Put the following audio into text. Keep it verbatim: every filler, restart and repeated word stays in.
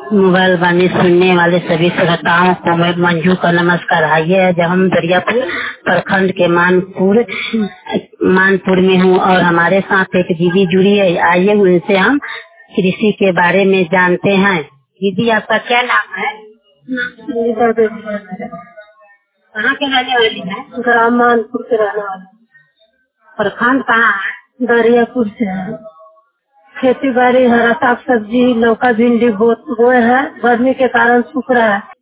Mobile वाणी सुनने वाले सभी श्रोताओं को मैं मंजू का नमस्कार। आइए, जब हम दरियापुर प्रखंड के मानपुर मानपुर में हूँ और हमारे साथ एक दीदी जुड़ी है। आइए उनसे हम कृषि के बारे में जानते हैं। दीदी, आपका क्या नाम है? कहाँ के रहने वाली है? ग्राम मानपुर के रहने वाली। प्रखंड कहाँ है? दरियापुर से है। खेती बाड़ी, हरा साग सब्जी, लौका भिंडी बोए है। गर्मी के कारण सूख रहा है।